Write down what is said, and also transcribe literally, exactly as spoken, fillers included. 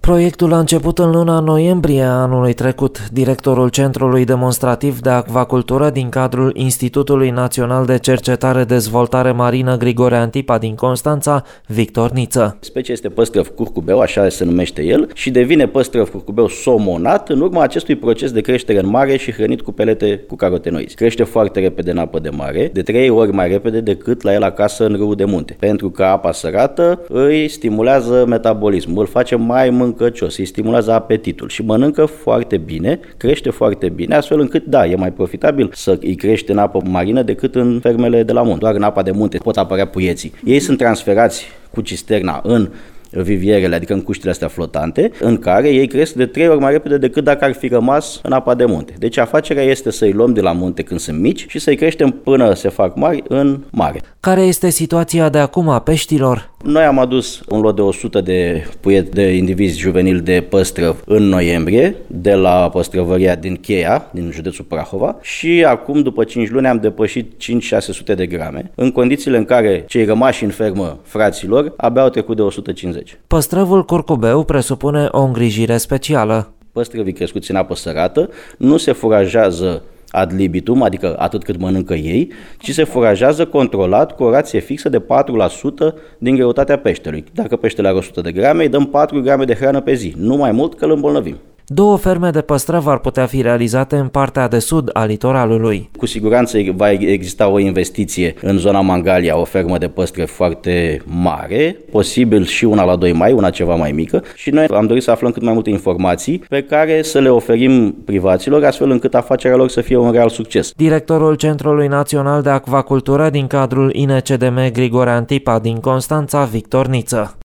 Proiectul a început în luna noiembrie a anului trecut. Directorul Centrului Demonstrativ de Acvacultură din cadrul Institutului Național de Cercetare Dezvoltare Marină Grigore Antipa din Constanța, Victor Niță. Specia este păstrăv curcubeu, așa se numește el, și devine păstrăv curcubeu somonat în urma acestui proces de creștere în mare și hrănit cu pelete cu carotenoizi. Crește foarte repede în apă de mare, de trei ori mai repede decât la el acasă în râul de munte, pentru că apa sărată îi stimulează metabolismul, îl face mai mâncăcios, îi stimulează apetitul și mănâncă foarte bine, crește foarte bine, astfel încât, da, e mai profitabil să îi crește în apă marină decât în fermele de la munte. Doar în apa de munte pot apărea puieții. Ei sunt transferați cu cisterna în vivierele, adică în cuștile astea flotante, în care ei cresc de trei ori mai repede decât dacă ar fi rămas în apa de munte. Deci afacerea este să-i luăm de la munte când sunt mici și să-i creștem până se fac mari în mare. Care este situația de acum a peștilor? Noi am adus un lot de o sută de puieți de indivizi juvenili de păstrăv în noiembrie, de la păstrăvăria din Cheia, din județul Prahova, și acum, după cinci luni, am depășit cinci șase sute de grame, în condițiile în care cei rămași în fermă, fraților, abia au trecut de o sută cincizeci. Păstrăvul curcubeu presupune o îngrijire specială. Păstrăvii crescuți în apă sărată nu se furajează ad libitum, adică atât cât mănâncă ei, ci se furajează controlat cu o rație fixă de patru la sută din greutatea peștelui. Dacă peștele are o sută de grame, îi dăm patru grame de hrană pe zi, nu mai mult că îl îmbolnăvim. Două ferme de păstrăv ar putea fi realizate în partea de sud a litoralului. Cu siguranță va exista o investiție în zona Mangalia, o fermă de păstrăvi foarte mare, posibil și una la doi mai, una ceva mai mică, și noi am dorit să aflăm cât mai multe informații pe care să le oferim privaților, astfel încât afacerea lor să fie un real succes. Directorul Centrului Național de Acvacultură din cadrul I N C D M Grigore Antipa din Constanța, Victor Niță.